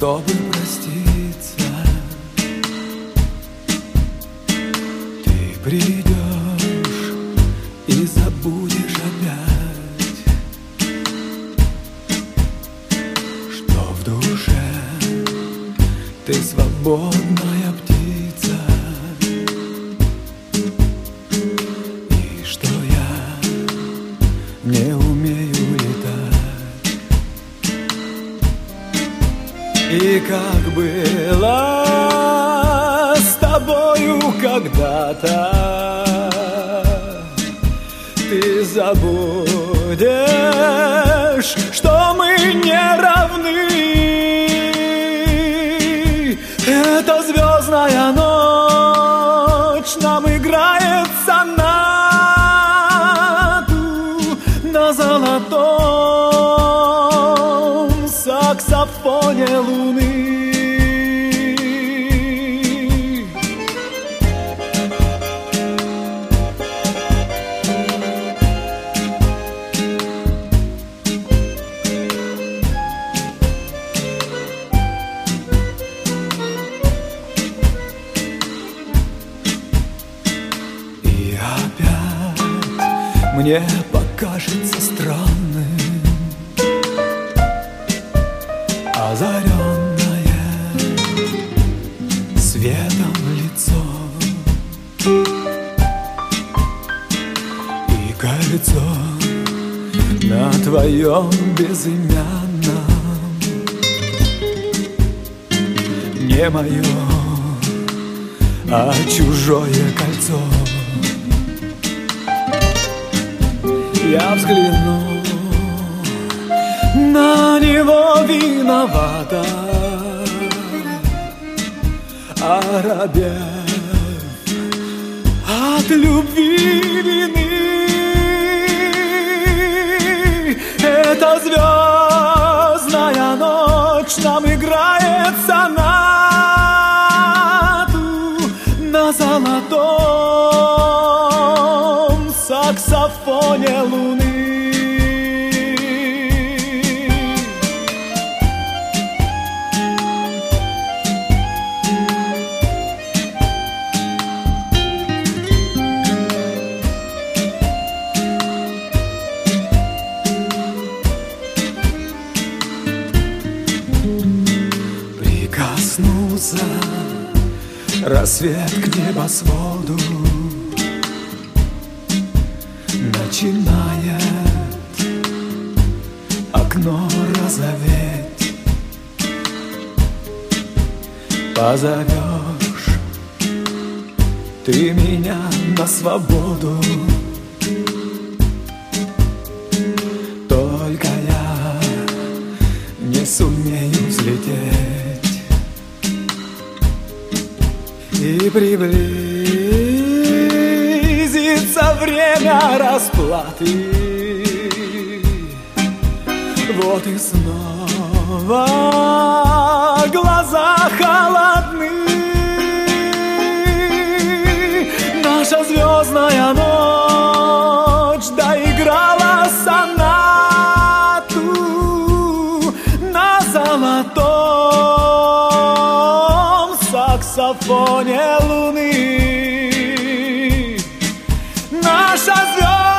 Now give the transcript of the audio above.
чтобы проститься. Ты придешь и забудешь опять, что в душе ты свободная птица, и что я не умею летать. И как было с тобою когда-то, ты забудешь, что мы не равны. Эта звездная ночь нам играет сонату на золотом саксофоне луны. Мне покажется странным озаренное светом лицо и кольцо на твоем безымянном, не мое, а чужое кольцо. Я взгляну на него виновата, оробев от любви вины. Эта звездная ночь нам играет сонату на золотом саксофоне луны. Прикоснулся рассвет к небосводу, начинает окно розоветь. Позовешь ты меня на свободу, только я не сумею взлететь и приблизится время расплаты. Вот и снова глаза холодны. Наша звездная ночь доиграла сонату на золотом саксофоне луны. Наша звезда